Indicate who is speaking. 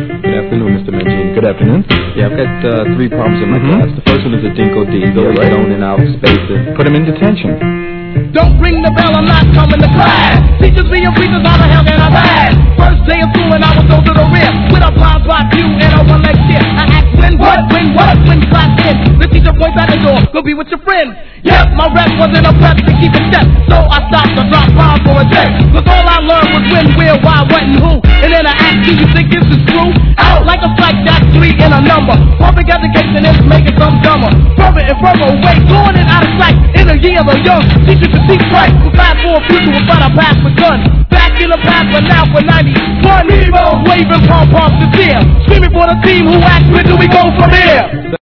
Speaker 1: Good afternoon, Mr. Mangini.
Speaker 2: Good afternoon.
Speaker 1: Yeah, I've got 3 problems in my class. The first one is a dinko D. He's always zoning out, spacing.
Speaker 2: Put him in detention.
Speaker 3: Don't ring the bell, I'm not coming to class. Teachers being preachers, how the hell can I pass? First day of school and I was so to the rear with a blind spot view and a one-leg chair. I asked when class in. The teacher points at the door, go be with your friend. Yep, my rep wasn't a prep to keep in step, so I stopped to drop bombs for a check. Cause all I learned was when, where, why, what, and who. And then I asked, do you think this is true? Out like a strike, that's 3 in a number. Public education is making some dumber. Further and further away, going it out of sight. In the year of the young, teachers to teach right. For class 4 people will fight a pass with guns. Back in the past, but now for 91. Heroes waving pom-poms to cheer. Screaming for the team who asked, where do we go from here?